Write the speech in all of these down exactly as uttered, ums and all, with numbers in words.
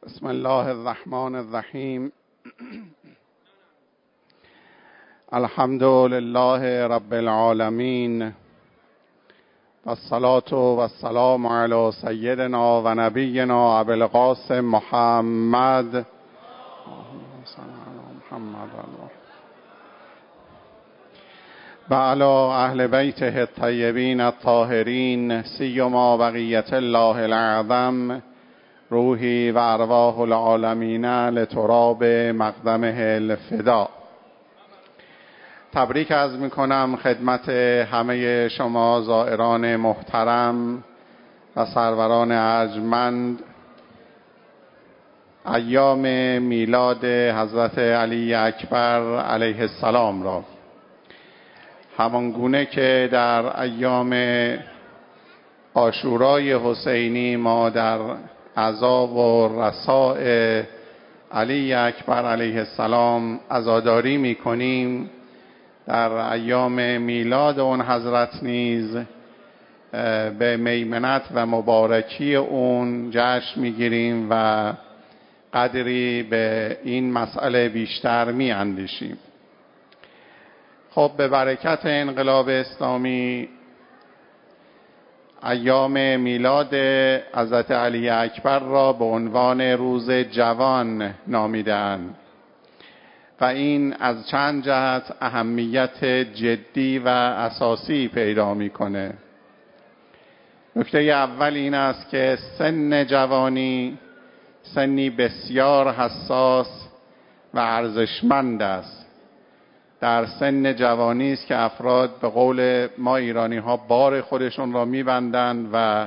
بسم الله الرحمن الرحیم. الحمد لله رب العالمین و الصلاة و السلام علی سیدنا و نبینا ابی القاسم محمد و علی اهل بیته الطیبین الطاهرین سیما بقیة الله الاعظم روحی و ارواح العالمین لتراب مقدمه الفدا. تبریک عرض میکنم خدمت همه شما زائران محترم و سروران ارجمند ایام میلاد حضرت علی اکبر علیه السلام را، همانگونه که در ایام عاشورای حسینی ما در عزا و رساء علی اکبر علیه السلام عزاداری میکنیم، در ایام میلاد اون حضرت نیز به میمنت و مبارکی اون جشن میگیریم و قدری به این مسئله بیشتر میاندیشیم. خب به برکت انقلاب اسلامی ایام میلاد حضرت علی اکبر را به عنوان روز جوان نامیده‌اند و این از چند جهت اهمیت جدی و اساسی پیدا میکنه. نکته اول این است که سن جوانی سنی بسیار حساس و ارزشمند است. در سن جوانی است که افراد به قول ما ایرانی ها بار خودشون را میبندند و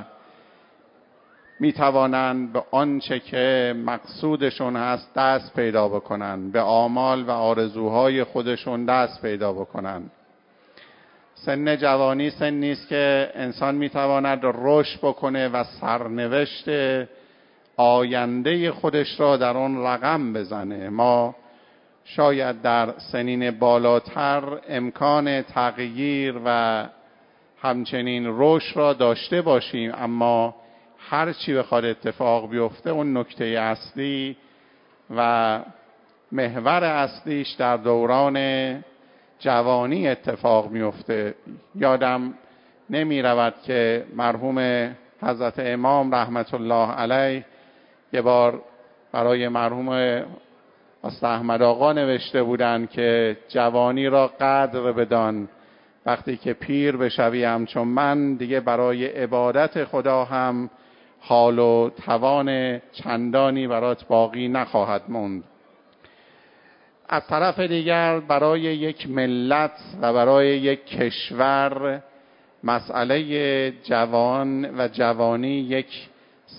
میتوانند به آنچه که مقصودشون هست دست پیدا بکنند، به آمال و آرزوهای خودشون دست پیدا بکنند. سن جوانی سنی است که انسان میتواند رشد بکنه و سرنوشت آینده خودش را در آن رقم بزنه. ما شاید در سنین بالاتر امکان تغییر و همچنین رشد را داشته باشیم، اما هر چی بخواد اتفاق بیفته اون نکته اصلی و محور اصلیش در دوران جوانی اتفاق میفته. یادم نمی رود که مرحوم حضرت امام رحمت الله علیه یه بار برای مرحوم است احمد آقا نوشته بودند که جوانی را قدر بدان، وقتی که پیر بشوی همچون من دیگه برای عبادت خدا هم حال و توان چندانی برات باقی نخواهد موند. از طرف دیگر برای یک ملت و برای یک کشور مسئله جوان و جوانی یک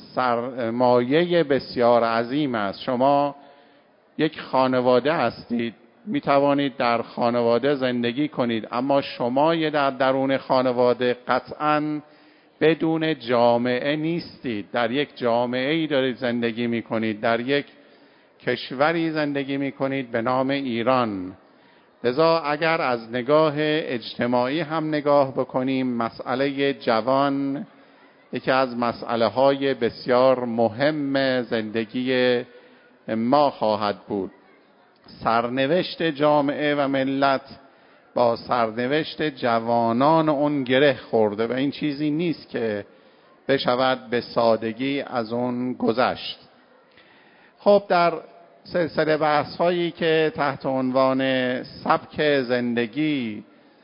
سرمایه بسیار عظیم است. شما یک خانواده هستید، می توانید در خانواده زندگی کنید، اما شما در درون خانواده قطعاً بدون جامعه نیستید. در یک جامعه ای دارید زندگی می کنید، در یک کشوری زندگی می کنید به نام ایران. لذا اگر از نگاه اجتماعی هم نگاه بکنیم، مسئله جوان یکی از مسئله های بسیار مهم زندگی ما خواهد بود. سرنوشت جامعه و ملت با سرنوشت جوانان اون گره خورده و این چیزی نیست که بشود به سادگی از اون گذشت. خب در سلسله بحث هایی که تحت عنوان سبک زندگی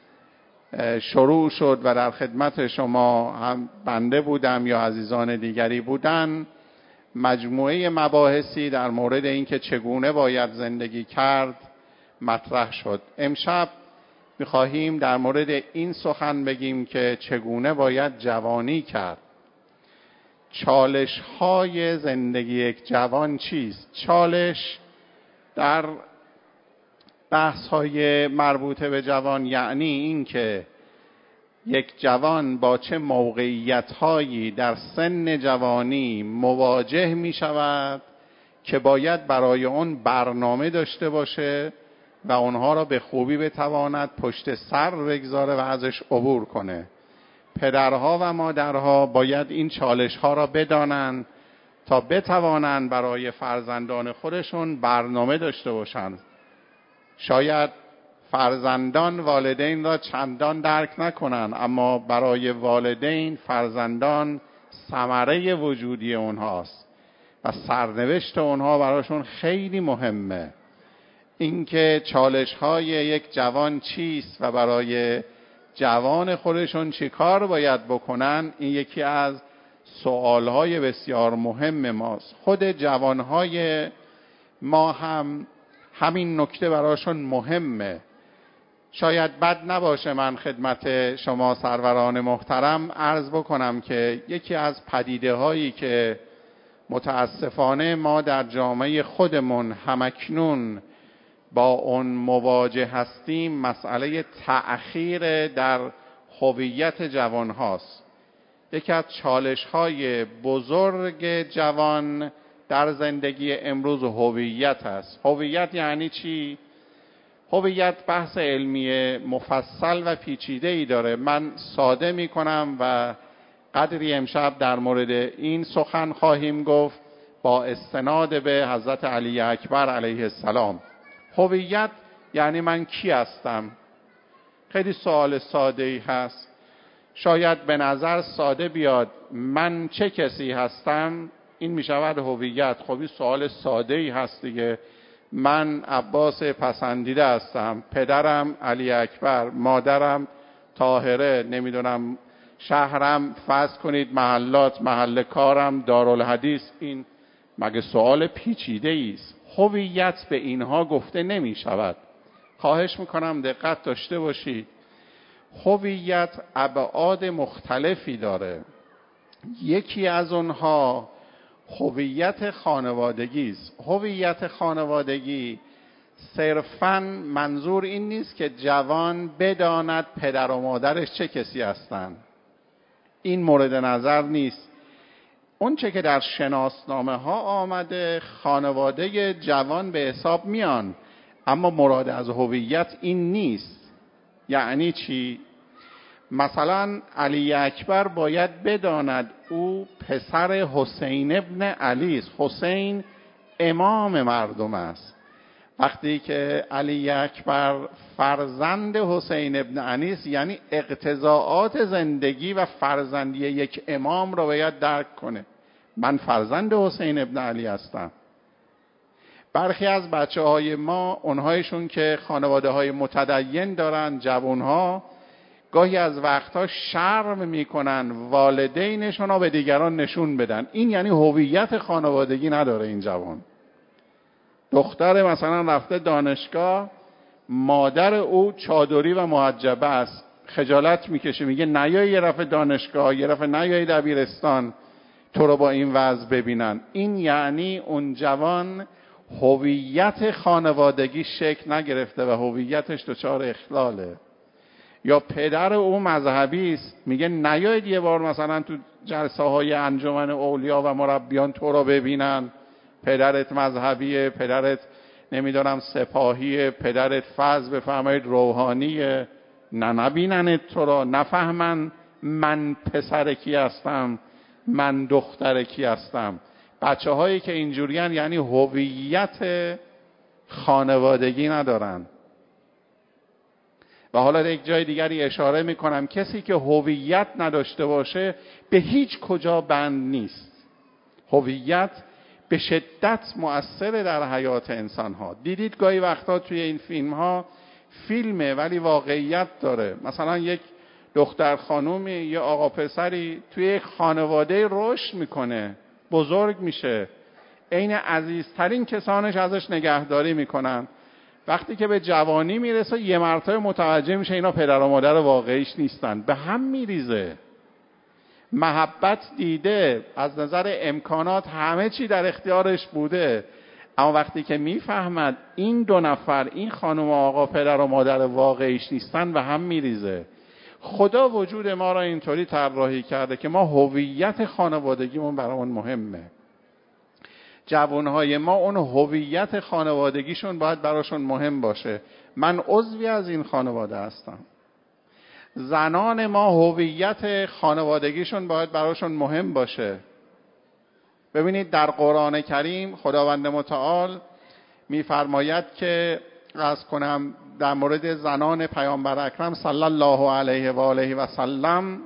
شروع شد و در خدمت شما هم بنده بودم یا عزیزان دیگری بودن، مجموعه مباحثی در مورد اینکه چگونه باید زندگی کرد مطرح شد. امشب می‌خواهیم در مورد این سخن بگیم که چگونه باید جوانی کرد. چالش‌های زندگی یک جوان چیست؟ چالش در بحث‌های مربوطه به جوان یعنی این که یک جوان با چه موقعیت‌هایی در سن جوانی مواجه می‌شود که باید برای اون برنامه داشته باشه و اونها را به خوبی بتواند پشت سر بگذاره و ازش عبور کنه. پدرها و مادرها باید این چالش‌ها را بدانند تا بتوانند برای فرزندان خودشون برنامه داشته باشند. شاید فرزندان والدین را چندان درک نکنند، اما برای والدین فرزندان ثمره وجودی اونهاست و سرنوشت اونها براشون خیلی مهمه. اینکه چالش‌های یک جوان چیست و برای جوان خودشون چی کار باید بکنن، این یکی از سوالهای بسیار مهم ماست. خود جوانهای ما هم همین نکته براشون مهمه. شاید بد نباشه من خدمت شما سروران محترم عرض بکنم که یکی از پدیده هایی که متاسفانه ما در جامعه خودمون همکنون با اون مواجه هستیم، مسئله تأخیر در هویت جوان هاست. یکی از چالش های بزرگ جوان در زندگی امروز هویت است. هویت یعنی چی؟ هویت بحث علمی مفصل و پیچیده‌ای داره. من ساده می کنم و قدری امشب در مورد این سخن خواهیم گفت با استناد به حضرت علی اکبر علیه السلام. هویت یعنی من کی هستم؟ خیلی سوال ساده‌ای هست. شاید به نظر ساده بیاد من چه کسی هستم، این می شود هویت. خب این سوال ساده‌ای هست دیگه. من عباس پسندیده هستم، پدرم علی اکبر، مادرم طاهره، نمیدونم شهرم فرض کنید محلات، محل کارم دارالحدیث. این مگه سوال پیچیده است؟ هویت به اینها گفته نمی شود. خواهش میکنم دقت داشته باشید. هویت ابعاد مختلفی داره. یکی از اونها هویت خانوادگی است. هویت خانوادگی صرفاً منظور این نیست که جوان بداند پدر و مادرش چه کسی هستند. این مورد نظر نیست. اون چه که در شناسنامه ها آمده خانواده جوان به حساب میان، اما مراد از هویت این نیست. یعنی چی؟ مثلا علی اکبر باید بداند او پسر حسین ابن علی است. حسین امام مردم است. وقتی که علی اکبر فرزند حسین ابن علی است، یعنی اقتضاعات زندگی و فرزندی یک امام را باید درک کنه. من فرزند حسین ابن علی هستم. برخی از بچه های ما، اونهایشون که خانواده های متدین دارن، جوانها گاهی از وقتها شرم میکنن والدینشون رو به دیگران نشون بدن. این یعنی هویت خانوادگی نداره این جوان. دختر مثلا رفته دانشگاه، مادر او چادری و محجبه است، خجالت میکشه، میگه نیایی یه رفت دانشگاه، یه رفت نیایی دبیرستان تو رو با این وضع ببینن. این یعنی اون جوان هویت خانوادگی شکل نگرفته و هویتش دچار اخلاله. یا پدر او مذهبی است، میگه نیایید یه بار مثلا تو جلسه های انجمن اولیا و مربیان تو رو ببینن، پدرت مذهبیه، پدرت نمیدونم سپاهیه، پدرت فرض بفرمایید روحانیه، نه نبیننت تو رو، نفهمن من پسر کی هستم، من دختر کی هستم. بچه هایی که اینجوریان یعنی هویت خانوادگی ندارن. و حالا یک جای دیگری اشاره میکنم، کسی که هویت نداشته باشه به هیچ کجا بند نیست. هویت به شدت مؤثره در حیات انسان ها. دیدید گاهی وقتا توی این فیلم ها فیلمه ولی واقعیت داره. مثلا یک دختر خانومی یا آقا پسری توی یک خانواده رشد میکنه، بزرگ میشه، عین عزیزترین کسانش ازش نگهداری میکنن. وقتی که به جوانی میرسه یه مرتبه متوجه میشه اینا پدر و مادر واقعیش نیستن، به هم میریزه. محبت دیده، از نظر امکانات همه چی در اختیارش بوده، اما وقتی که میفهمد این دو نفر، این خانم و آقا پدر و مادر واقعیش نیستن، به هم میریزه. خدا وجود ما را اینطوری طراحی کرده که ما هویت خانوادگیمون برامون مهمه. جوانهای ما اون هویت خانوادگیشون باید براشون مهم باشه. من عضوی از این خانواده هستم. زنان ما هویت خانوادگیشون باید براشون مهم باشه. ببینید در قرآن کریم خداوند متعال میفرماید که عرض کنم در مورد زنان پیامبر اکرم صلی الله علیه و آله و سلم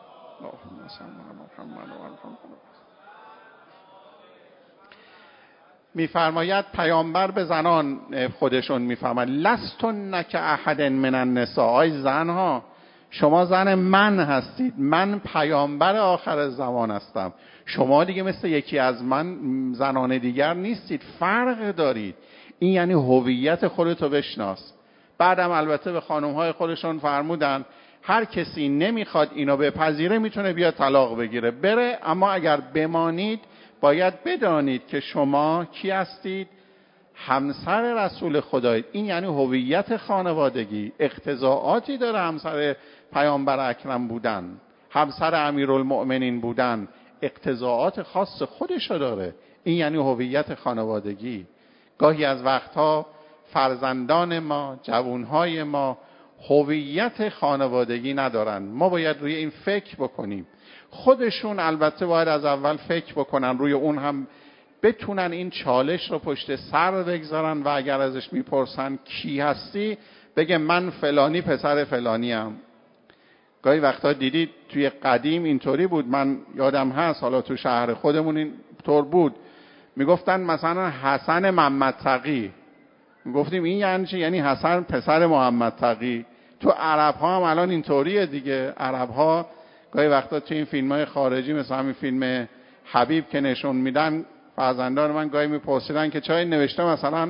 میفرماید پیامبر به زنان خودشون میفرماید لستن که احد من النساء، ای زنها شما زن من هستید، من پیامبر آخر زمان هستم، شما دیگه مثل یکی از من زنان دیگر نیستید، فرق دارید. این یعنی هویت خودتو بشناس. بعدم البته به خانم‌های خودشون فرمودن هر کسی نمیخواد اینو بپذیره میتونه بیا طلاق بگیره بره، اما اگر بمانید باید بدانید که شما کی هستید؟ همسر رسول خدایید. این یعنی هویت خانوادگی. اقتضاعاتی داره همسر پیامبر اکرم بودن، همسر امیرالمؤمنین بودن، اقتضاعات خاص خودشو داره. این یعنی هویت خانوادگی. گاهی از وقتها فرزندان ما، جوانهای ما هویت خانوادگی ندارن. ما باید روی این فکر بکنیم. خودشون البته باید از اول فکر بکنن، روی اون هم بتونن این چالش رو پشت سر بگذارن و اگر ازش میپرسن کی هستی بگه من فلانی پسر فلانی ام. گاهی وقتا دیدید توی قدیم اینطوری بود، من یادم هست حالا تو شهر خودمون اینطور بود، میگفتن مثلا حسن محمد تقی، میگفتیم این یعنی چی؟ یعنی حسن پسر محمد تقی. تو عرب ها هم الان اینطوریه دیگه. عرب ها گاهی وقتا تو این فیلم های خارجی مثل همین فیلم حبیب که نشون میدن، فرزندان من گاهی میپرسیدن که چای نوشته مثلا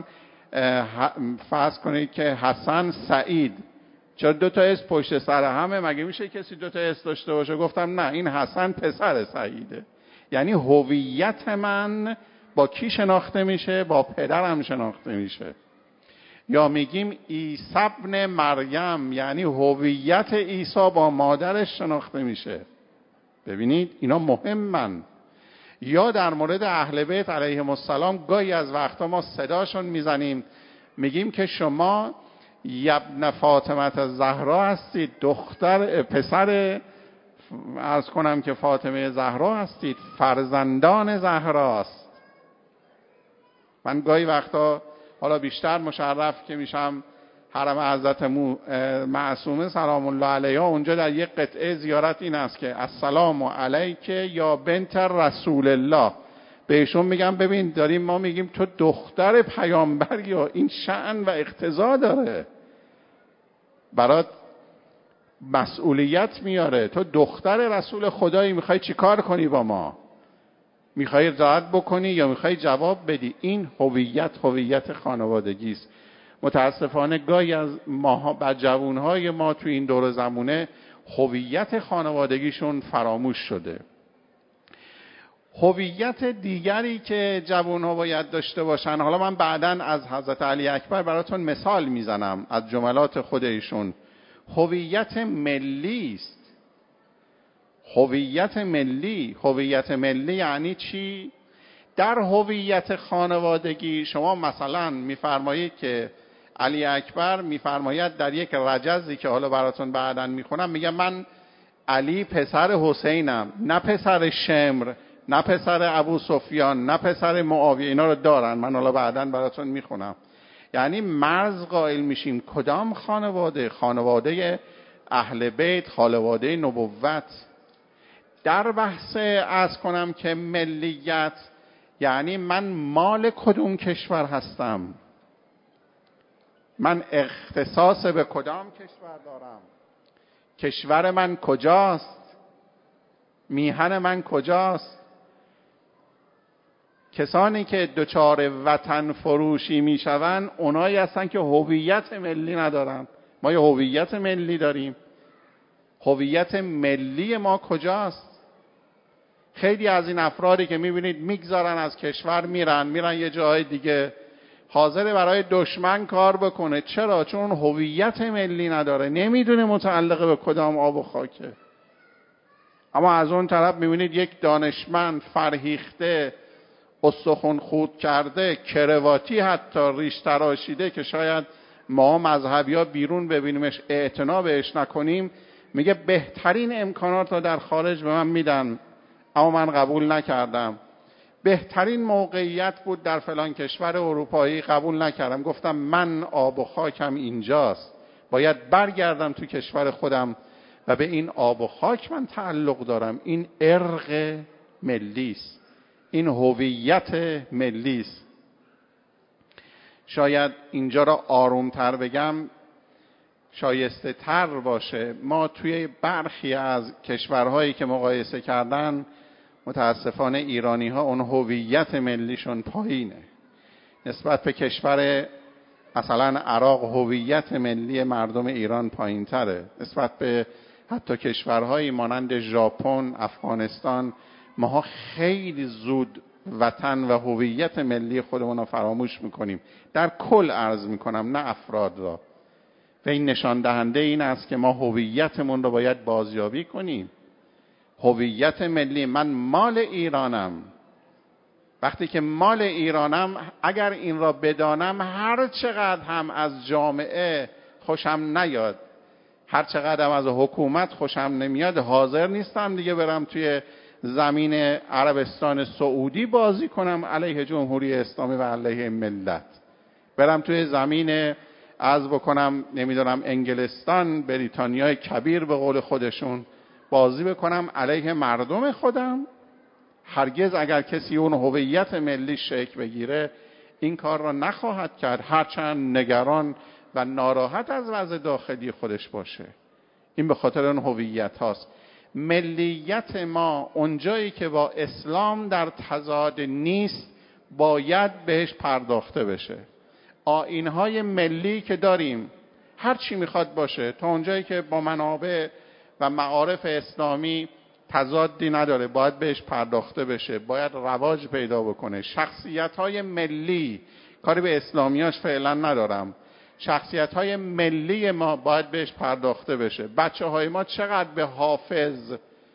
فرض کنید که حسن سعید، چرا دو تا اسم پشت سر همه؟ مگه میشه کسی دو تا اسم داشته باشه؟ گفتم نه، این حسن پسر سعیده. یعنی هویت من با کی شناخته میشه؟ با پدرم شناخته میشه. یا میگیم عیسی ابن مریم، یعنی هویت عیسی با مادرش شناخته میشه. ببینید اینا مهمن. یا در مورد اهل بیت علیهم السلام گاهی از وقتا ما صداشون میزنیم، میگیم که شما ابن فاطمه زهرا هستید، دختر پسر عرض کنم که فاطمه زهرا هستید، فرزندان زهراست. من گاهی وقتا حالا بیشتر مشرف که میشم حرم حضرت معصومه سلام الله علیها، اونجا در یک قطعه زیارت این است که السلام علیک یا بنت رسول الله. بهشون میگم ببین داریم ما میگیم تو دختر پیامبر، یا این شأن و اقتضا داره، برات مسئولیت میاره. تو دختر رسول خدایی، میخوای چی کار کنی با ما؟ میخوای رد بکنی یا میخوای جواب بدی؟ این هویت هویت خانوادگی است. متاسفانه گاهی از ماها بر جوانهای ما تو این دور زمونه هویت خانوادگیشون فراموش شده. هویت دیگری که جوانها باید داشته باشن، حالا من بعداً از حضرت علی اکبر براتون مثال میزنم از جملات خود ایشون. هویت ملی است. هویت ملی. هویت ملی یعنی چی؟ در هویت خانوادگی شما مثلا میفرمایید که علی اکبر میفرماید در یک رجزی که حالا براتون بعداً میخونم، میگه من علی پسر حسینم، نه پسر شمر، نه پسر ابو سفیان، نه پسر معاویه. اینا رو دارن، من حالا بعداً براتون میخونم. یعنی مرز قائل میشیم کدام خانواده؟ خانواده اهل بیت، خانواده نبوت. در بحث از کنم که ملیت یعنی من مال کدوم کشور هستم، من اختصاص به کدام کشور دارم، کشور من کجاست، میهن من کجاست. کسانی که دچار وطن فروشی میشوند اونایی هستن که هویت ملی ندارن. ما یه هویت ملی داریم. هویت ملی ما کجاست؟ خیلی از این افرادی که میبینید میگذارن از کشور میرن میرن یه جای دیگه، حاضر برای دشمن کار بکنه. چرا؟ چون هویت ملی نداره، نمیدونه متعلق به کدام آب و خاکه. اما از اون طرف میبینید یک دانشمند فرهیخته، استخوان خود کرده، کرواتی حتی ریش تراشیده که شاید ما مذهبی ها بیرون ببینیمش اعتنا بهش نکنیم، میگه بهترین امکانات رو در خارج به من میدن اما من قبول نکردم. بهترین موقعیت بود در فلان کشور اروپایی، قبول نکردم، گفتم من آب و خاکم اینجاست، باید برگردم تو کشور خودم و به این آب و خاک من تعلق دارم. این ارق ملی است، این هویت ملی است. شاید اینجا را آرومتر بگم شایسته تر باشه. ما توی برخی از کشورهایی که مقایسه کردن، متاسفانه ایرانی ها اون هویت ملیشون پایینه نسبت به کشور مثلا عراق. هویت ملی مردم ایران پایین تره نسبت به حتی کشورهایی مانند ژاپن، افغانستان. ماها خیلی زود وطن و هویت ملی خودمون رو فراموش میکنیم، در کل عرض میکنم، نه افراد را. و این نشان دهنده این است که ما هویتمون رو باید بازیابی کنیم. هویت ملی، من مال ایرانم. وقتی که مال ایرانم، اگر این را بدانم، هر چقدر هم از جامعه خوشم نیاد، هر چقدر هم از حکومت خوشم نمیاد، حاضر نیستم دیگه برم توی زمین عربستان سعودی بازی کنم علیه جمهوری اسلامی و علیه ملت، برم توی زمین عرض بکنم نمیدونم انگلستان، بریتانیای کبیر به قول خودشون، بازی بکنم علیه مردم خودم. هرگز اگر کسی اون هویت ملی شکل بگیره این کار را نخواهد کرد، هرچند نگران و ناراحت از وضع داخلی خودش باشه. این به خاطر اون هویت هاست. ملیت ما اونجایی که با اسلام در تضاد نیست باید بهش پرداخته بشه. آیین‌های ملی که داریم هر چی میخواد باشه، تا اونجایی که با منابع و معارف اسلامی تضادی نداره باید بهش پرداخته بشه، باید رواج پیدا بکنه. شخصیت‌های ملی، کاری به اسلامیاش فعلا ندارم، شخصیت‌های ملی ما باید بهش پرداخته بشه. بچه‌های ما چقدر به حافظ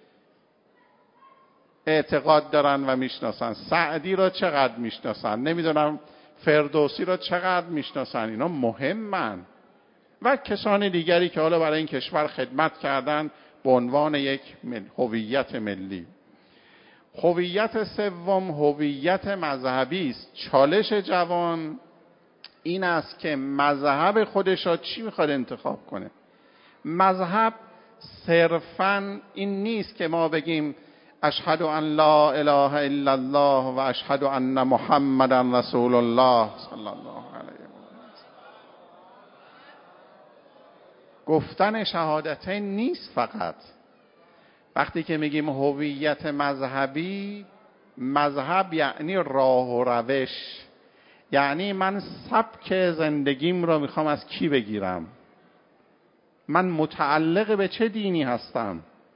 اعتقاد دارن و میشناسن، سعدی را چقدر میشناسن، نمیدونم فردوسی را چقدر میشناسن، اینا مهمن. و کسان دیگری که حالا برای این کشور خدمت کردن به عنوان یک هویت ملی. هویت سوم هویت مذهبی است. چالش جوان این است که مذهب خودش را چی میخواد انتخاب کنه. مذهب صرفاً این نیست که ما بگیم اشهد ان لا اله الا الله و اشهد ان محمدا رسول الله صلی الله علیه و گفتن شهادتین نیست فقط. وقتی که میگیم هویت مذهبی، مذهب یعنی راه و روش، یعنی من سبک زندگیم رو میخوام از کی بگیرم، من متعلق به چه دینی هستم.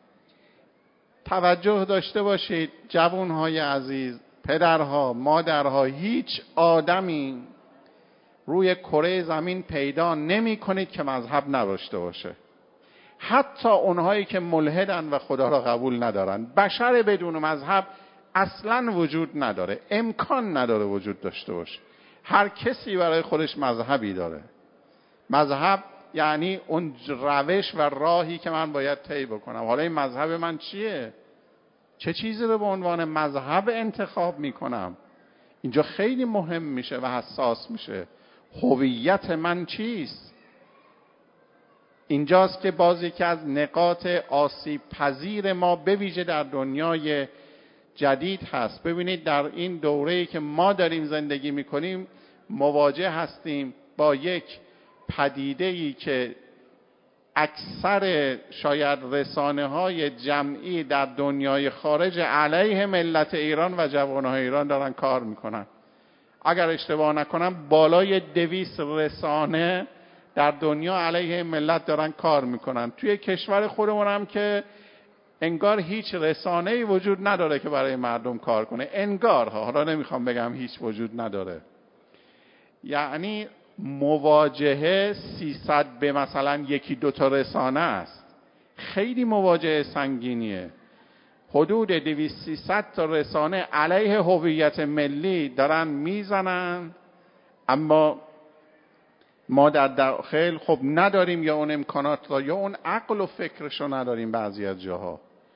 توجه داشته باشید جوانهای عزیز، پدرها، مادرها، هیچ آدمی روی کره زمین پیدا نمی کنید که مذهب نداشته باشه. حتی اونهایی که ملحدن و خدا را قبول ندارن. بشر بدون مذهب اصلا وجود نداره، امکان نداره وجود داشته باشه. هر کسی برای خودش مذهبی داره. مذهب یعنی اون روش و راهی که من باید طی بکنم. حالا این مذهب من چیه؟ چه چیزی رو به عنوان مذهب انتخاب میکنم؟ اینجا خیلی مهم میشه و حساس میشه. هویت من چیست؟ اینجاست که باز یکی از نقاط آسیب پذیر ما به ویژه در دنیای جدید هست. ببینید در این دوره‌ای که ما داریم زندگی میکنیم مواجه هستیم با یک پدیده‌ای که اکثر شاید رسانه‌های جمعی در دنیای خارج علیه ملت ایران و جوانهای ایران دارن کار میکنن. اگر اشتباه نکنم بالای دویست رسانه در دنیا علیه ملت دارن کار میکنن. توی کشور خودمون هم که انگار هیچ رسانه‌ای وجود نداره که برای مردم کار کنه. انگار ها، حالا نمیخوام بگم هیچ وجود نداره. یعنی مواجهه سیصد به مثلا یکی دوتا رسانه است. خیلی مواجهه سنگینیه. حدود دویست سیصد تا رسانه علیه هویت ملی دارن میزنن، اما ما در داخل خب نداریم یا اون امکانات را یا اون عقل و فکرشو نداریم بعضی از جاها.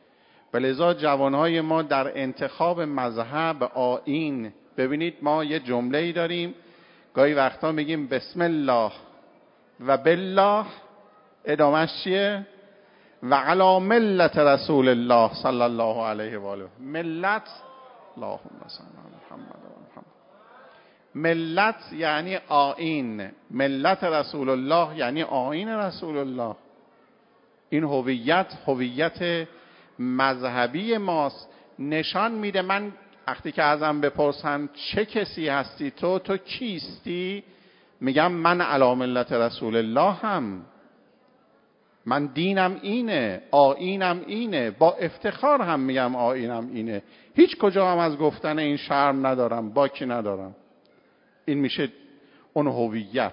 لذا جوانهای ما در انتخاب مذهب، آیین، ببینید ما یه جمله‌ای داریم گاهی وقتا میگیم بسم الله و بالله، ادامهش چیه؟ و علی ملت رسول الله صلی الله علیه و آله. ملت، اللهم صل علی محمد و محمد. ملت یعنی آیین، ملت رسول الله یعنی آیین رسول الله. این هویت هویت مذهبی ماست. نشان میده من وقتی که ازم بپرسن چه کسی هستی تو، تو کیستی؟ میگم من علی ملت رسول الله هم، من دینم اینه، آیینم اینه، با افتخار هم میگم آیینم اینه، هیچ کجا هم از گفتن این شرم ندارم، باکی ندارم. این میشه اون هویت.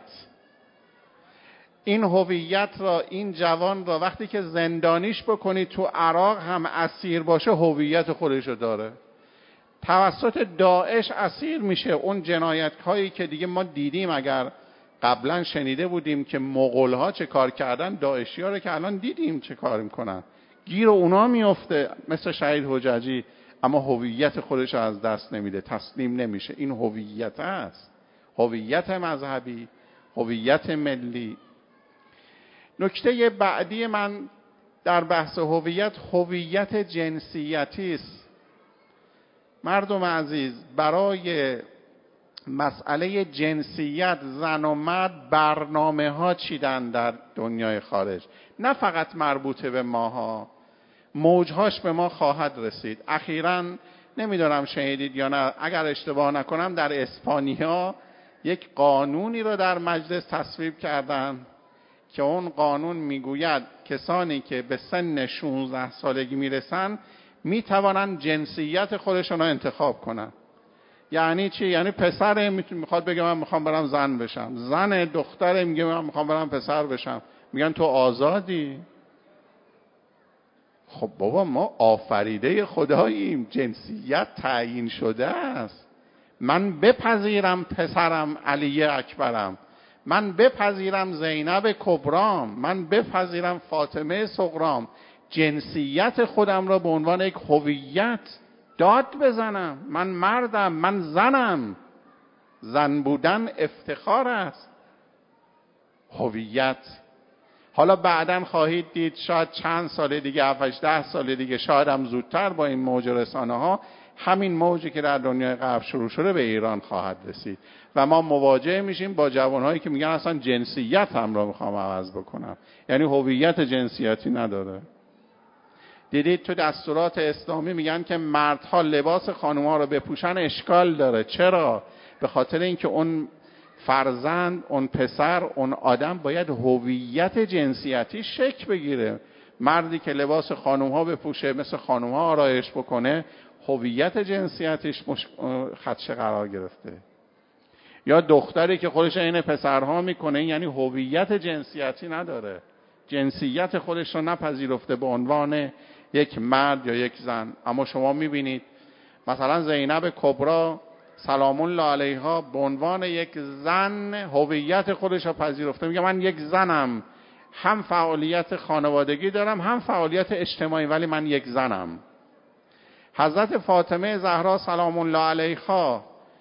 این هویت را، این جوان را وقتی که زندانیش بکنی تو عراق هم اسیر باشه، هویت خودشو داره. توسط داعش اسیر میشه. اون جنایت هایی که دیگه ما دیدیم، اگر قبلا شنیده بودیم که مغول ها چه کار کردن، داعشی ها رو که الان دیدیم چه کار میکنن، گیر اونا میفته مثل شهید حجاجی، اما هویت خودش رو از دست نمیده، تسلیم نمیشه. این هویت است، هویت مذهبی، هویت ملی. نکته بعدی من در بحث هویت، هویت جنسیتی است. مردم عزیز، برای مسئله جنسیت زن و مرد برنامه ها چیدن در دنیای خارج، نه فقط مربوطه به ماها، موجهاش به ما خواهد رسید. اخیراً نمیدونم شنیدید یا نه، اگر اشتباه نکنم در اسپانیا یک قانونی رو در مجلس تصویب کردن که اون قانون میگوید کسانی که به سن شانزده سالگی میرسن میتوانند جنسیت خودشون رو انتخاب کنن. یعنی چی؟ یعنی پسر میخواد بگه من میخوام برم زن بشم، زن دختر میگه من میخوام برم پسر بشم، میگن تو آزادی. خب بابا، ما آفریده خداییم، جنسیت تعیین شده است. من بپذیرم پسرم علی اکبرم، من بپذیرم زینب کبرام، من بپذیرم فاطمه صغرام، جنسیت خودم را به عنوان یک هویت داد بزنم. من مردم، من زنم، زن بودن افتخار است، هویت. حالا بعداً خواهید دید شاید چند سال دیگه، هفت ده سال دیگه، شاید هم زودتر، با این موج رسانه ها همین موجی که در دنیای غرب شروع شده به ایران خواهد رسید و ما مواجه میشیم با جوانهایی که میگن اصلا جنسیت هم را میخوام عوض بکنم، یعنی هویت جنسیتی نداره. دیدید تو دستورات اسلامی میگن که مردها لباس خانم‌ها رو بپوشن اشکال داره. چرا؟ به خاطر اینکه اون فرزند، اون پسر، اون آدم باید هویت جنسیتی شکل بگیره. مردی که لباس خانم‌ها بپوشه، مثل خانم‌ها آرایش بکنه، هویت جنسیتیش مش... خدشه قرار گرفته. یا دختری که خودش عین پسرها میکنه، یعنی هویت جنسیتی نداره، جنسیت خودش رو نپذیرفته به عنوان یک مرد یا یک زن. اما شما میبینید مثلا زینب کبرا سلام الله علیها به عنوان یک زن هویت خودش رو پذیرفته، میگه من یک زنم، هم فعالیت خانوادگی دارم هم فعالیت اجتماعی، ولی من یک زنم. حضرت فاطمه زهرا سلام الله علیها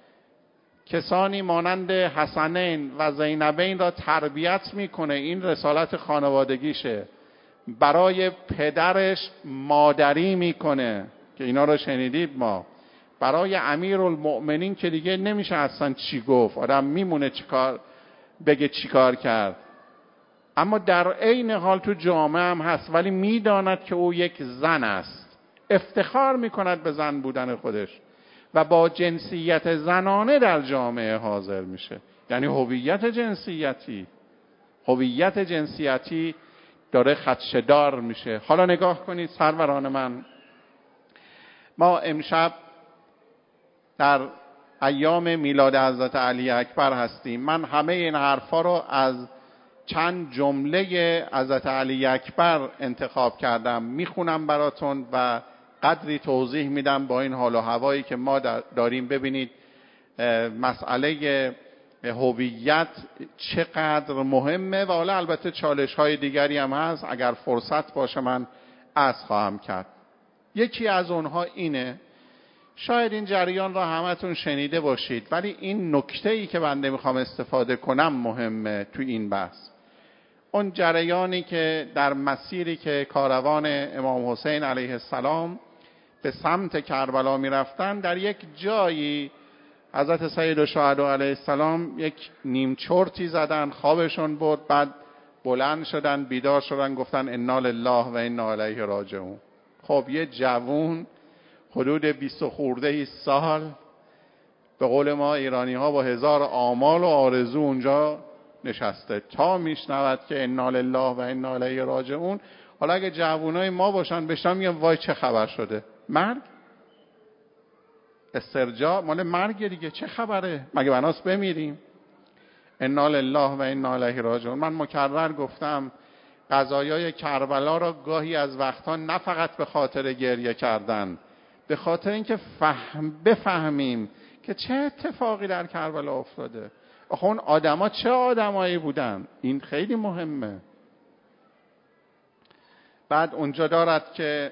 کسانی مانند حسنین و زینبین را تربیت میکنه، این رسالت خانوادگیشه. برای پدرش مادری میکنه که اینا رو شنیدید ما. برای امیرالمؤمنین که دیگه نمیشه اصلا چی گفت، آدم میمونه چیکار بگه چیکار کرد، اما در عین حال تو جامعه هم هست، ولی میداند که او یک زن است، افتخار میکند به زن بودن خودش و با جنسیت زنانه در جامعه حاضر میشه. یعنی هویت جنسیتی، هویت جنسیتی داره خدشه‌دار میشه. حالا نگاه کنید سروران من، ما امشب در ایام میلاد حضرت علی اکبر هستیم. من همه این حرفا رو از چند جمله حضرت علی اکبر انتخاب کردم، میخونم براتون و قدری توضیح میدم با این حال و هوایی که ما داریم. ببینید مسئله هویت چقدر مهمه و حالا البته چالش های دیگری هم هست، اگر فرصت باشه من عرض خواهم کرد. یکی از اونها اینه، شاید این جریان را همتون شنیده باشید، ولی این نکته‌ای که بنده میخوام استفاده کنم مهمه تو این بحث. اون جریانی که در مسیری که کاروان امام حسین علیه السلام به سمت کربلا میرفتن، در یک جایی حضرت سید الشهدا علیه السلام یک نیم چرتی زدن، خوابشون برد، بعد بلند شدن، بیدار شدن، گفتن انا لله و انا الیه راجعون. خب یه جوون حدود بیست خورده سال، به قول ما ایرانی ها با هزار آمال و آرزو اونجا نشسته تا میشنود که انا لله و انا الیه راجعون. حالا اگه جوونای ما باشن بشن میگن وای چه خبر شده؟ مرگ؟ استرجاع مال مرگ دیگه، چه خبره؟ مگه بناس بمیریم؟ انا لله و انا الیه راجعون. من مکرر گفتم قضایای کربلا را گاهی از وقتها نه فقط به خاطر گریه کردن، به خاطر اینکه فهم بفهمیم که چه اتفاقی در کربلا افتاده. آخه اون آدما چه آدمایی بودن؟ این خیلی مهمه. بعد اونجا دارد که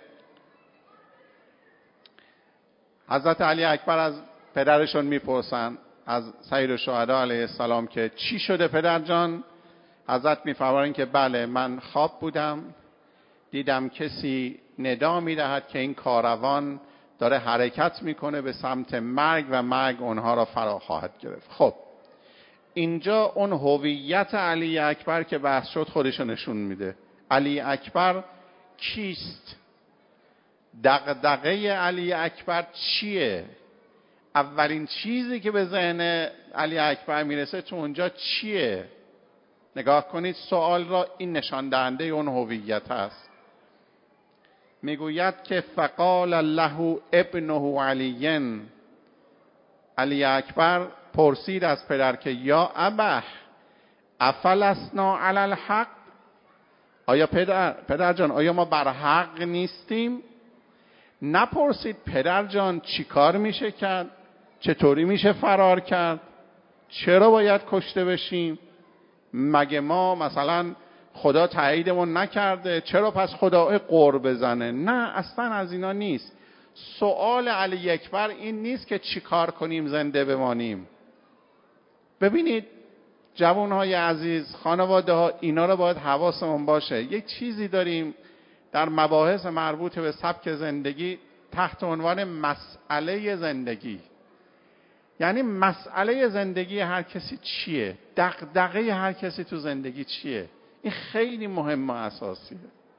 حضرت علی اکبر از پدرشون میپرسن، از سید الشهدا علیه السلام، که چی شده پدر جان؟ حضرت میفرمایند که بله، من خواب بودم، دیدم کسی ندا میدهد که این کاروان داره حرکت میکنه به سمت مرگ و مرگ اونها را فرا خواهد گرفت. خب اینجا اون هویت علی اکبر که بحث شد خودشو نشون میده. علی اکبر کیست؟ دغدغه علی اکبر چیه؟ اولین چیزی که به ذهن علی اکبر میرسه تو اونجا چیه؟ نگاه کنید سوال را، این نشان دهنده اون هویت است. میگوید که فقال له ابنه علی، علی اکبر پرسید از پدر که یا ابه افلسنا علی الحق، آیا پدر پدر جان آیا ما بر حق نیستیم؟ نپرسید پدر جان چی کار میشه کرد، چطوری میشه فرار کرد، چرا باید کشته بشیم، مگه ما مثلا خدا تاییدمون نکرده، چرا پس خدا قر بزنه؟ نه، اصلا از اینا نیست. سوال علی اکبر این نیست که چی کار کنیم زنده بمانیم. ببینید جوانهای عزیز، خانواده ها، اینا رو باید حواسمون باشه. یک چیزی داریم در مباحث مربوط به سبک زندگی تحت عنوان مسئله زندگی. یعنی مسئله زندگی هر کسی چیه؟ دغدغه هر کسی تو زندگی چیه؟ این خیلی مهم و اساسیه.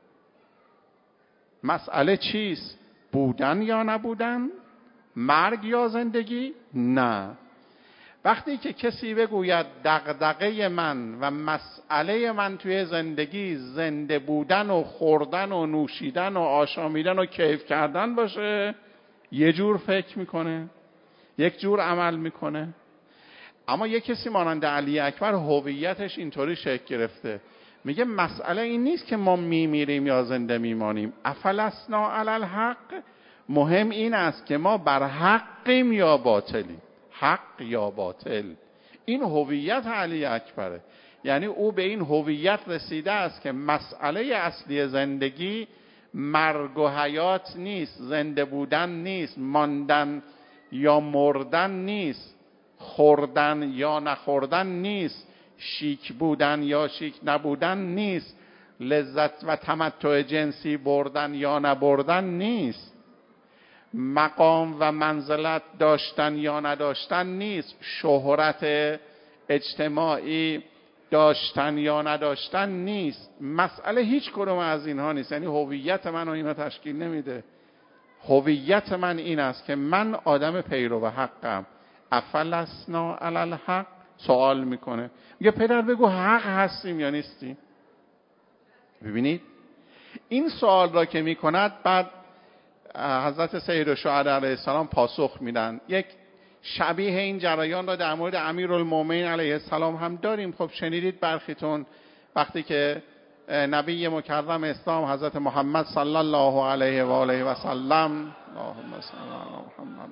مسئله چیست؟ بودن یا نبودن؟ مرگ یا زندگی؟ نه. وقتی که کسی بگوید دغدغه من و مسئله من توی زندگی زنده بودن و خوردن و نوشیدن و آشامیدن و کیف کردن باشه، یه جور فکر میکنه، یک جور عمل میکنه. اما یک کسی مانند علی اکبر هویتش اینطوری شکل گرفته، میگه مسئله این نیست که ما میمیریم یا زنده میمانیم، افلسنا علی الحق، مهم این است که ما بر حقیم یا باطلیم، حق یا باطل. این هویت علی اکبره. یعنی او به این هویت رسیده است که مسئله اصلی زندگی مرگ و حیات نیست، زنده بودن نیست، ماندن یا مردن نیست، خوردن یا نخوردن نیست، شیک بودن یا شیک نبودن نیست، لذت و تمتع جنسی بردن یا نبردن نیست، مقام و منزلت داشتن یا نداشتن نیست، شهرت اجتماعی داشتن یا نداشتن نیست. مسئله هیچ کدوم از اینها نیست. یعنی هویت من و اینا تشکیل نمیده. هویت من این است که من آدم پیرو حقم. افلسنا علی الحق. سوال میکنه، میگه پدر بگو حق هستیم یا نیستیم؟ ببینید این سوال را که میکند، بعد حضرت سید الشهدا علیه السلام پاسخ میدن. یک شبیه این جریان را در مورد امیرالمومنین علیه السلام هم داریم. خب شنیدید برخیتون وقتی که نبی مکرم اسلام حضرت محمد صلی الله علیه و آله و سلم، اللهم صل علی محمد،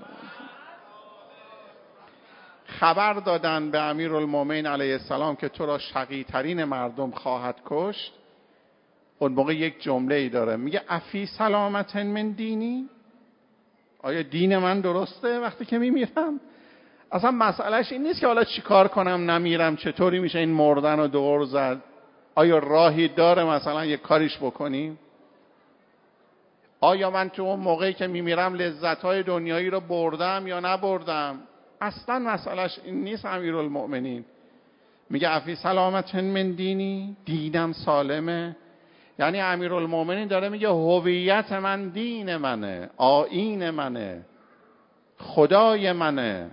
خبر دادن به امیرالمومنین علیه السلام که تو را شقی ترین مردم خواهد کشت، اون موقع یک جمله ای داره میگه افی سلامت من دینی، آیا دین من درسته وقتی که میمیرم؟ اصلا مسئلهش این نیست که حالا چی کار کنم نمیرم، چطوری میشه این مردن رو دور زد، آیا راهی داره مثلا یک کاریش بکنیم؟ آیا من تو اون موقعی که میمیرم لذت‌های دنیایی رو بردم یا نبردم؟ اصلا مسئلهش این نیست. امیرالمؤمنین میگه افی سلامت من دینی، دینم سالمه. یعنی امیرالمؤمنین داره میگه هویت من دین منه، آیین منه، خدای منه،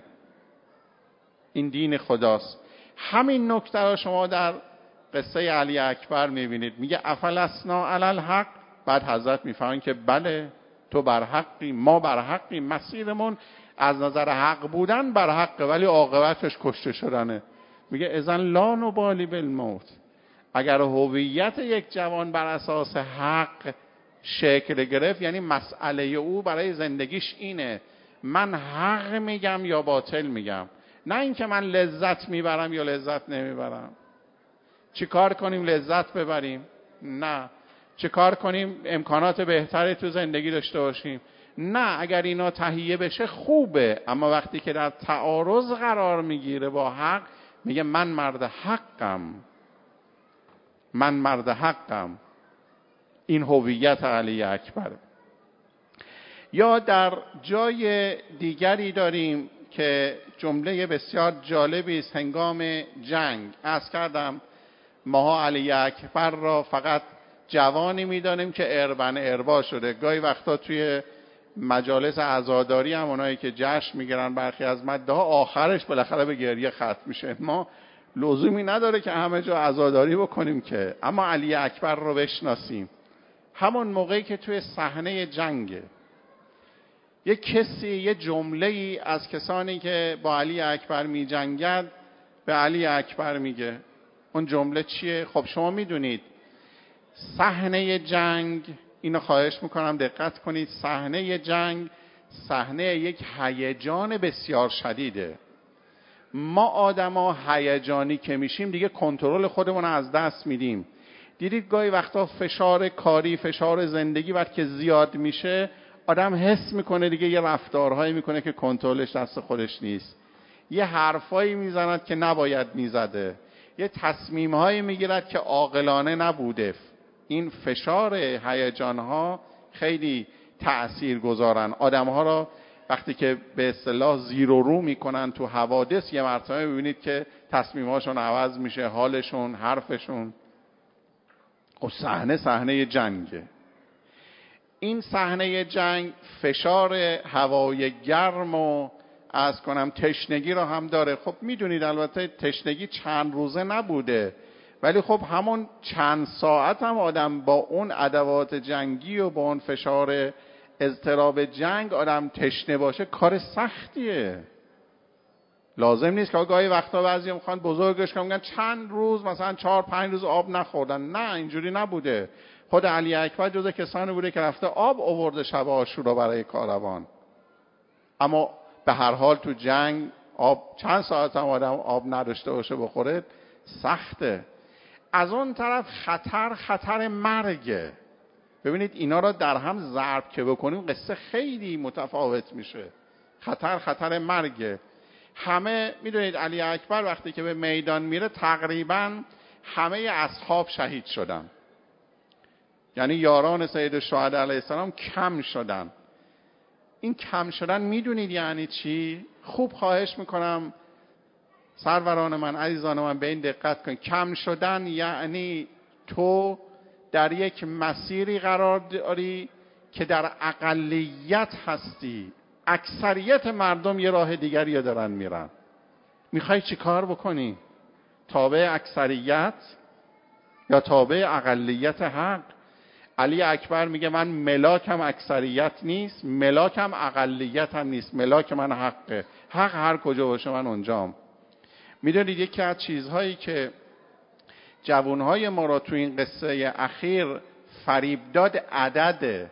این دین خداست. همین نکته رو شما در قصه علی اکبر میبینید. میگه افلسنا علی الحق، بعد حضرت میفهمن که بله تو بر حقی، ما بر حقی، مسیرمون از نظر حق بودن بر حقه ولی عاقبتش کشته شدنه. میگه اذن لا نبالی بالموت. اگر هویت یک جوان بر اساس حق شکل گرفت، یعنی مسئله او برای زندگیش اینه من حق میگم یا باطل میگم، نه اینکه من لذت میبرم یا لذت نمیبرم. چی کار کنیم لذت ببریم؟ نه. چه کار کنیم امکانات بهتری تو زندگی داشته باشیم؟ نه. اگر اینا تهیه بشه خوبه، اما وقتی که در تعارض قرار میگیره با حق، میگه من مرد حقم، من مرد حقم. این هویت علی اکبر. یا در جای دیگری داریم که جمله بسیار جالبی است هنگام جنگ. عرض کردم ماها علی اکبر را فقط جوانی میدانیم که اربن اربا شده. گاهی وقتا توی مجالس عزاداری هم اونایی که جشن میگیرن برخی از مده ها آخرش بالاخره به گریه ختم میشه. ما لزومی نداره که همه جا عزاداری بکنیم که، اما علی اکبر رو بشناسیم. همون موقعی که توی صحنه جنگه یه کسی یه جمله‌ای از کسانی که با علی اکبر می جنگد به علی اکبر میگه. اون جمله چیه؟ خب شما میدونید صحنه جنگ، اینو خواهش میکنم دقت کنید، صحنه جنگ صحنه یک هیجان بسیار شدیده. ما آدما هیجانی که میشیم دیگه کنترل خودمون رو از دست میدیم. دیدید گاهی وقتا فشار کاری، فشار زندگی وقتی که زیاد میشه آدم حس میکنه دیگه یه رفتارهایی میکنه که کنترلش دست خودش نیست، یه حرفایی میزند که نباید میزده، یه تصمیمهایی میگیرد که عاقلانه نبوده. این فشار هیجانها خیلی تأثیر گذارن. آدمها را وقتی که به اصطلاح زیر و رو میکنن تو حوادث، یه مرتبه ببینید که تصمیمهاشون عوض میشه، حالشون، حرفشون. و صحنه صحنه جنگه. این صحنه جنگ فشار هوای گرم و از کنم تشنگی را هم داره. خب میدونید البته تشنگی چند روزه نبوده، ولی خب همون چند ساعت هم آدم با اون ادوات جنگی و با اون فشار اضطراب جنگ آدم تشنه باشه کار سختیه. لازم نیست که گاهی وقتا بعضی میخوان بزرگش کنن میگن چند روز مثلا چهار پنج روز آب نخوردن. نه اینجوری نبوده. خود علی اکبر جزو کسانی بوده که رفته آب آورده شب عاشورا برای کاروان. اما به هر حال تو جنگ آب چند ساعت هم آدم آب نداشته باشه بخوره سخته. از اون طرف خطر خطر مرگه. ببینید اینا را در هم ضرب که بکنیم قصه خیلی متفاوت میشه. خطر خطر مرگه. همه میدونید علی اکبر وقتی که به میدان میره تقریبا همه اصحاب شهید شدن، یعنی یاران سید الشهدا علیه السلام کم شدن. این کم شدن میدونید یعنی چی؟ خوب خواهش میکنم سروران من، عزیزان من به این دقت کنید. کم شدن یعنی تو در یک مسیری قرار داری که در اقلیت هستی، اکثریت مردم یه راه دیگری رو دارن میرن. میخوای چی کار بکنی؟ تابع اکثریت یا تابع اقلیت حق؟ علی اکبر میگه من ملاکم اکثریت نیست، ملاکم اقلیت هم نیست، ملاک من حقه. حق هر کجا باشه من اونجام. میدونید یکی از چیزهایی که جوانهای ما را تو این قصه اخیر فریب داد عدده.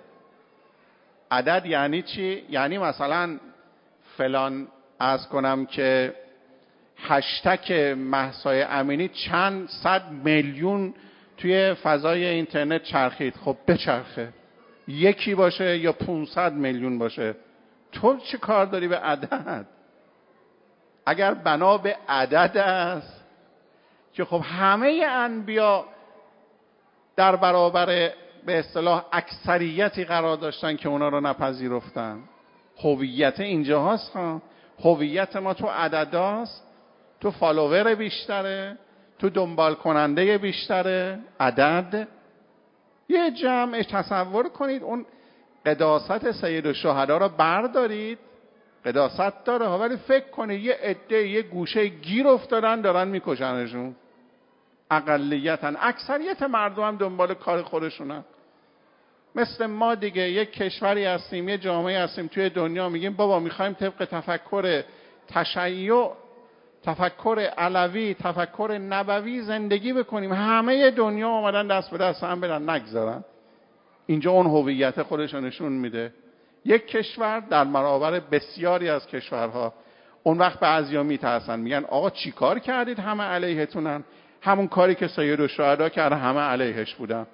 عدد یعنی چی؟ یعنی مثلا فلان از کنم که هشتگ مهسا امینی چند صد میلیون توی فضای اینترنت چرخید. خب بچرخه، یکی باشه یا پانصد میلیون باشه، تو چه کار داری به عدد؟ اگر بنا به عدد است که خب همه انبیا در برابر به اصطلاح اکثریتی قرار داشتن که اونا رو نپذیرفتن. هویت اینجا هست ها. هویت ما تو عدد هست، تو فالوور بیشتره، تو دنبال کننده بیشتره، عدد. یه جمع تصور کنید اون قداست سید الشهدا رو بردارید، قداست داره ها، ولی فکر کنید یه عده یه گوشه گیر افتادن دارن میکشنشون. اقلیتن، اکثریت مردم هم دنبال کار خودشونن. مثل ما دیگه یک کشوری هستیم، یه جامعه هستیم توی دنیا، میگیم بابا میخوایم طبق تفکر تشیع، تفکر علوی، تفکر نبوی زندگی بکنیم. همه دنیا اومدن دست به دست هم بدن، نگذارن. اینجا اون هویت خودش رو نشون میده. یک کشور در برابر بسیاری از کشورها. اون وقت بعضیا میترسن، میگن آقا چی کار کردید همه علیهتونن؟ همون کاری که سید الشهدا کرد همه علیهش بودن.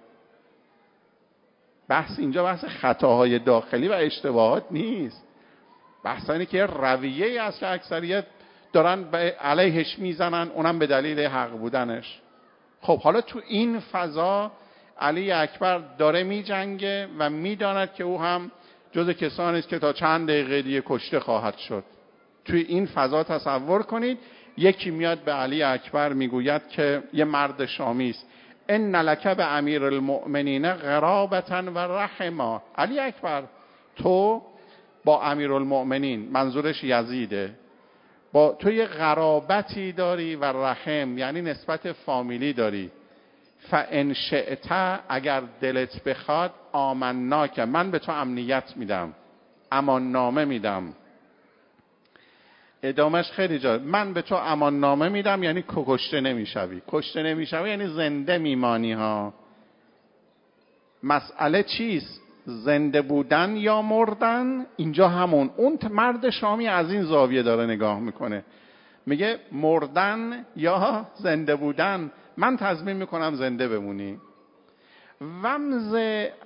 بحث اینجا بحث خطاهای داخلی و اشتباهات نیست. بحث اینه که رویه‌ای است که اکثریت دارن به علیهش میزنن، اونم به دلیل حق بودنش. خب حالا تو این فضا علی اکبر داره میجنگه و میداند که او هم جز کسانی است که تا چند دقیقه دیگه کشته خواهد شد. توی این فضا تصور کنید یکی میاد به علی اکبر میگوید که یه مرد شامی است، ان لک به امیر المؤمنین قرابة و رحما. علی اکبر تو با امیر المؤمنین، منظورش یزیده، با تو یه قرابتی داری و رحم یعنی نسبت فامیلی داری. فان شئت، اگر دلت بخواد، آمناک، من به تو امنیت میدم، امان نامه میدم. ادامش خیلی جالب، من به تو امان نامه میدم یعنی کشته نمیشوی. کشته نمیشوی یعنی زنده میمانی ها. مسئله چیست؟ زنده بودن یا مردن؟ اینجا همون اون مرد شامی از این زاویه داره نگاه میکنه، میگه مردن یا زنده بودن؟ من تضمین میکنم زنده بمونی. ومز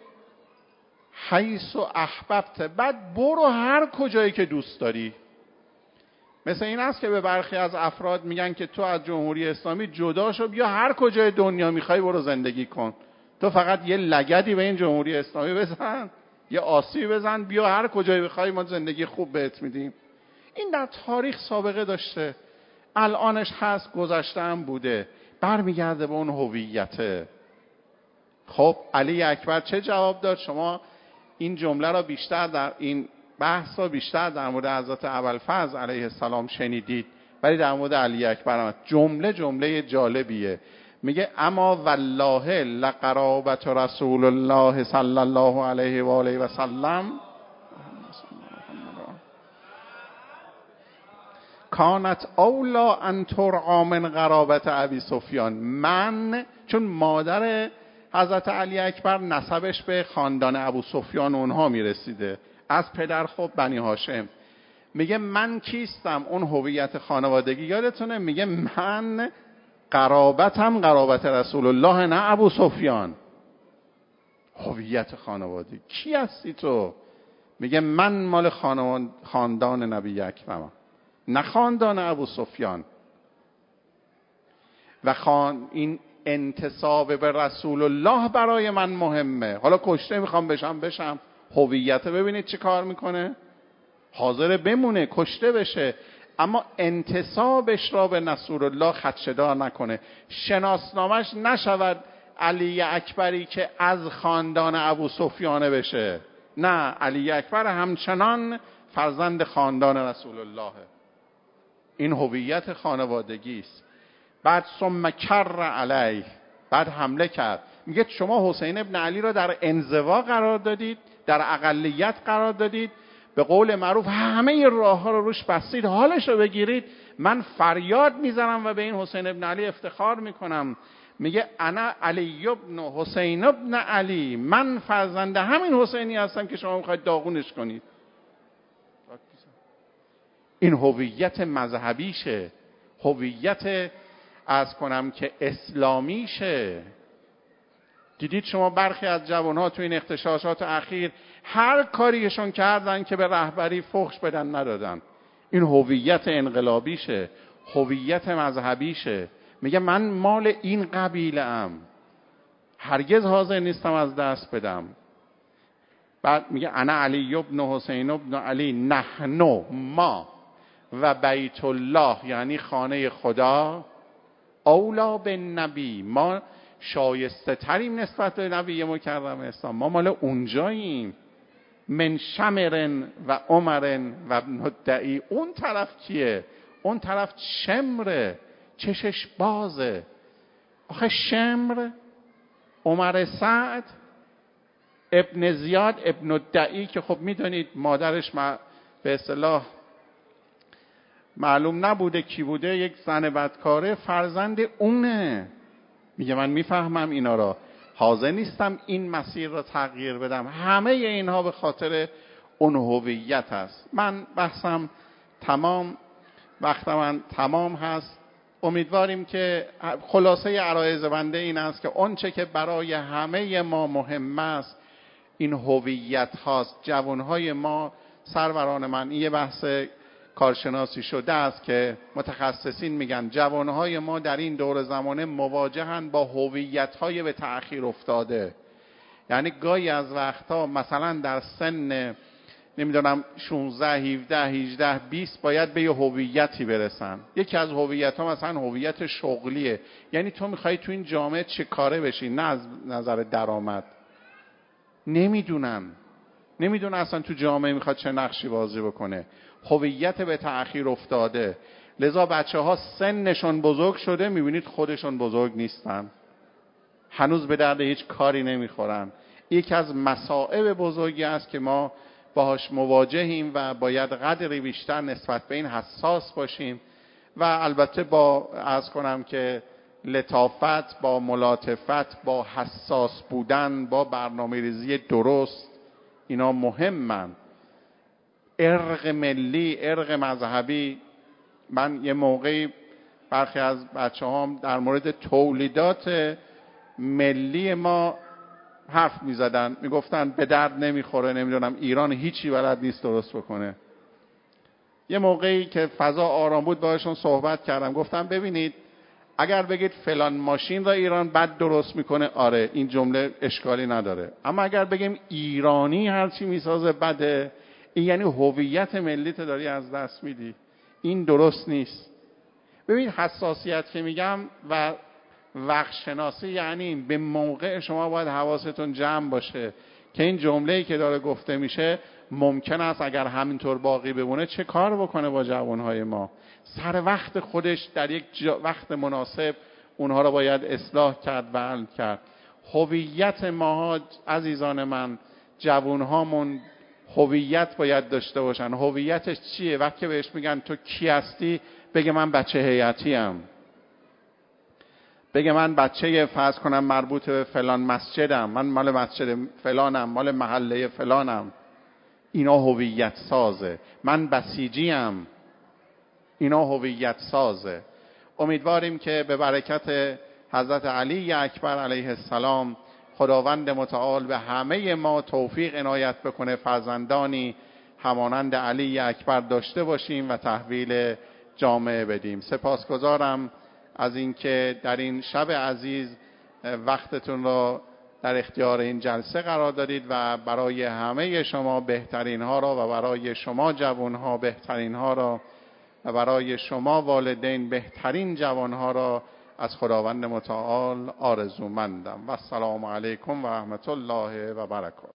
حیث و احببت، بعد برو هر کجایی که دوست داری. مثل این است که به برخی از افراد میگن که تو از جمهوری اسلامی جدا شو، بیا هر کجای دنیا میخوای برو زندگی کن، تو فقط یه لگدی به این جمهوری اسلامی بزن، یه آسیبی بزن، بیا هر کجای بخوای ما زندگی خوب بهت میدیم. این در تاریخ سابقه داشته، الانش هست، گذشته هم بوده، برمیگرده به اون هویته. خب علی اکبر چه جواب داد؟ شما این جمله را بیشتر در این بحث را بیشتر در مورد حضرت ابوالفضل علیه السلام شنیدید، ولی در مورد علی اکبر هم جمله جمله جالبیه. میگه اما والله لقرابت رسول الله صلی الله علیه و آله و سلم کانت اولا ان ترعی من قرابت ابی سفیان. من، چون مادر حضرت علی اکبر نسبش به خاندان ابو سفیان اونها میرسیده، از پدر خب بنی هاشم، میگه من کیستم؟ اون هویت خانوادگی یادتونه؟ میگه من قرابتم قرابت رسول الله، نه ابو سفیان. هویت خانوادگی، کی هستی تو؟ میگه من مال خاندان نبی اکرمم، نه خاندان ابو سفیان. و خان این انتساب به رسول الله برای من مهمه. حالا کشته میخوام بشم بشم. هویت ببینید چه کار میکنه، حاضر بمونه کشته بشه، اما انتسابش را به رسول الله خدشه‌دار نکنه. شناسنامش نشود علی اکبری که از خاندان ابو سفیانه بشه، نه، علی اکبر همچنان فرزند خاندان رسول الله. این هویت خانوادگی است. بعد ثم کر علیه، بعد حمله کرد. میگه شما حسین ابن علی را در انزوا قرار دادید، در اقلیت قرار دادید، به قول معروف همه راه ها رو روش بستید، حالش رو بگیرید. من فریاد میزنم و به این حسین ابن علی افتخار میکنم. میگه انا علی ابن حسین ابن علی، من فرزند همین حسینی هستم که شما میخواید داغونش کنید. این هویت مذهبیشه، هویت از کنم که اسلامیشه. دیدید شما برخی از جوانها تو این اغتشاشات اخیر هر کاریشون کردن که به رهبری فحش بدن ندادن. این هویت انقلابیشه، هویت مذهبیشه. میگه من مال این قبیله ام، هرگز حاضر نیستم از دست بدم. بعد میگه انا علی ابن حسین ابن علی نحن ما و بیت الله، یعنی خانه خدا، اولا به نبی، ما شایسته تریم نسبت به نبی مکرم اسلام، ما مال اونجاییم. من شمرن و عمرن و ابن دعی. اون طرف کیه؟ اون طرف شمره، چشش بازه. آخه شمر، عمر سعد، ابن زیاد، ابن دعی که خب میدونید مادرش به اصطلاح معلوم نبوده کی بوده، یک زن بدکاره، فرزند اونه. میگه من میفهمم اینا را، حاضر نیستم این مسیر را تغییر بدم. همه اینها به خاطر اون هویت است. من بحثم تمام، وقت من تمام هست. امیدواریم که خلاصه عرایض بنده این است که اون چه که برای همه ما مهم است این هویت هاست. جوانهای ما، سروران من، این یه بحث کارشناسی شده است که متخصصین میگن جوانهای ما در این دور زمانه مواجهن با هویت‌های به تأخیر افتاده. یعنی گاهی از وقتها مثلا در سن نمیدونم شانزده، هفده، هجده، بیست باید به یه هویتی برسن. یکی از هویت‌ها مثلا هویت شغلیه، یعنی تو میخوای تو این جامعه چه کاره بشی، نه از نظر درآمد. نمیدونن نمیدونن اصلا تو جامعه میخواد چه نقشی بازی بکنه. هویت به تأخیر افتاده. لذا بچه ها سنشون بزرگ شده، میبینید خودشون بزرگ نیستن، هنوز به درد هیچ کاری نمیخورن. یکی از مصائب بزرگی است که ما باهاش مواجهیم و باید قدری بیشتر نسبت به این حساس باشیم و البته با عرض کنم که لطافت، با ملاطفت، با حساس بودن، با برنامه ریزی درست، اینا مهمن. ارق ملی، ارق مذهبی. من یه موقعی برخی از بچه هم در مورد تولیدات ملی ما حرف می زدن، می گفتن به درد نمیخوره، نمیدونم ایران هیچی بلد نیست درست بکنه. یه موقعی که فضا آرام بود باهاشون صحبت کردم، گفتم ببینید اگر بگید فلان ماشین را ایران بد درست میکنه، آره این جمله اشکالی نداره، اما اگر بگیم ایرانی هرچی میسازه بده، این یعنی هویت ملیت داری از دست میدی. این درست نیست. ببین حساسیت که میگم و وقت شناسی، یعنی به موقع شما باید حواستون جمع باشه که این جمله‌ای که داره گفته میشه ممکن است اگر همینطور باقی بمونه چه کار بکنه با جوانهای ما. سر وقت خودش در یک وقت مناسب اونها رو باید اصلاح کرد و حل کرد. هویت ما عزیزان من، جوانهامون هویت باید داشته باشن. هویتش چیه؟ وقتی بهش میگن تو کی هستی، بگه من بچه هیئتی ام، بگه من بچه فرض کنم مربوط به فلان مسجدم، من مال مسجد فلانم، مال محله فلانم. اینا هویت سازه. من بسیجیم، اینا هویت سازه. امیدواریم که به برکت حضرت علی اکبر علیه السلام خداوند متعال به همه ما توفیق عنایت بکنه فرزندانی همانند علی اکبر داشته باشیم و تحویل جامعه بدیم. سپاسگزارم از اینکه در این شب عزیز وقتتون را در اختیار این جلسه قرار دادید و برای همه شما بهترین ها را و برای شما جوان ها بهترین ها را و برای شما والدین بهترین جوان ها را از خداوند متعال آرزومندم. و السلام علیکم و رحمت الله و برکاته.